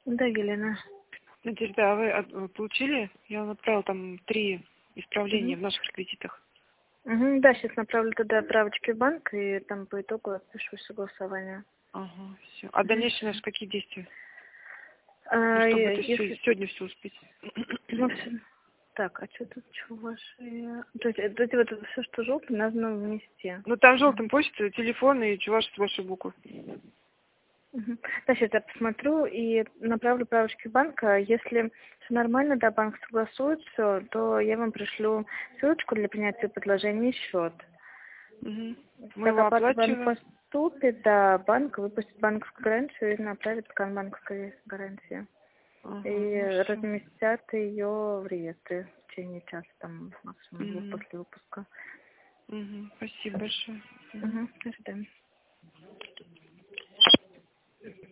Да, Елена. Надежда, а вы получили? Я вам отправила там 3 исправления в наших реквизитах. Да, сейчас направлю туда правочки в банк, и там по итогу отпишу согласование. Ага, все. А дальнейшие наши какие действия? Чтобы это Если... сегодня все успеть. Ну, так, а что тут, что ваши... То есть вот это все, что желтое, надо внести. Ну, там желтым почта, телефон и чуваш с вашей буквы. Да, сейчас я посмотрю и направлю правочки банка. Если все нормально, да, банк согласует все, то я вам пришлю ссылочку для принятия предложений и счет. Мы Как его оплата банк оплачиваем. поступит, да, банк выпустит банковскую гарантию и направит скан банковской гарантии. Ага, И ну все. разместят ее в реестре в течение часа, там, максимум после выпуска. Спасибо большое. Ожидаем.